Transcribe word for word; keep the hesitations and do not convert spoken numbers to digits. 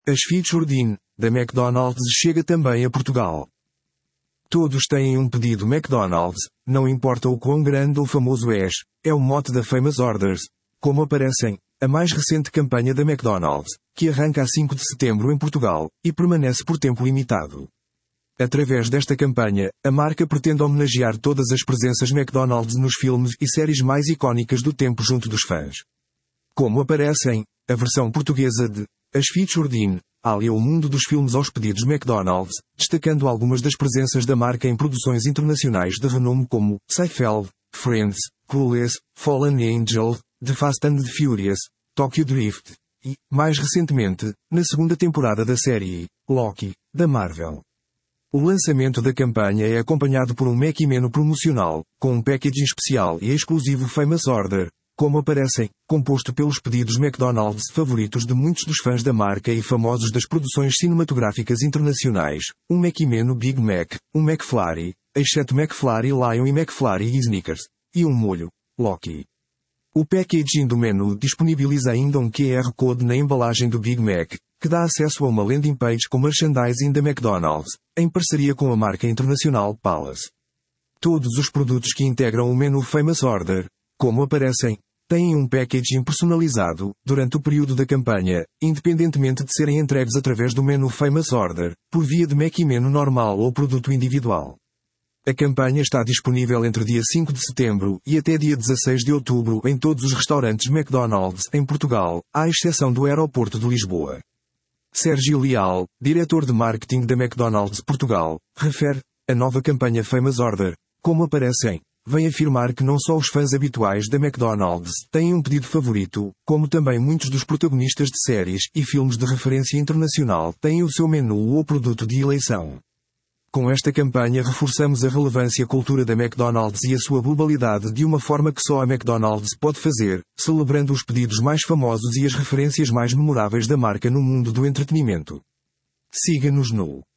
As Featured In, da McDonald's chega também a Portugal. Todos têm um pedido McDonald's, não importa o quão grande ou famoso és, é o mote da Famous Orders, como aparecem, a mais recente campanha da McDonald's, que arranca a cinco de setembro em Portugal, e permanece por tempo limitado. Através desta campanha, a marca pretende homenagear todas as presenças McDonald's nos filmes e séries mais icónicas do tempo junto dos fãs. Como aparecem, a versão portuguesa de As Featured In alia o mundo dos filmes aos pedidos McDonald's, destacando algumas das presenças da marca em produções internacionais de renome como Seinfeld, Friends, Clueless, Fallen Angel, The Fast and the Furious, Tokyo Drift, e, mais recentemente, na segunda temporada da série Loki, da Marvel. O lançamento da campanha é acompanhado por um Mac Menu promocional, com um packaging especial e exclusivo Famous Order, como aparecem, composto pelos pedidos McDonald's favoritos de muitos dos fãs da marca e famosos das produções cinematográficas internacionais, um Mac Menu Big Mac, um McFlurry, exceto McFlurry Lion e McFlurry e Snickers, e um molho, Loki. O packaging do menu disponibiliza ainda um Q R Code na embalagem do Big Mac, que dá acesso a uma landing page com merchandising da McDonald's, em parceria com a marca internacional Palace. Todos os produtos que integram o menu Famous Order, como aparecem, têm um packaging personalizado, durante o período da campanha, independentemente de serem entregues através do menu Famous Order, por via de Mac Menu normal ou produto individual. A campanha está disponível entre dia cinco de setembro e até dia dezasseis de outubro em todos os restaurantes McDonald's em Portugal, à exceção do aeroporto de Lisboa. Sérgio Leal, diretor de marketing da McDonald's Portugal, refere, a nova campanha Famous Order, como aparecem, vem afirmar que não só os fãs habituais da McDonald's têm um pedido favorito, como também muitos dos protagonistas de séries e filmes de referência internacional têm o seu menu ou produto de eleição. Com esta campanha reforçamos a relevância e cultura da McDonald's e a sua globalidade de uma forma que só a McDonald's pode fazer, celebrando os pedidos mais famosos e as referências mais memoráveis da marca no mundo do entretenimento. Siga-nos no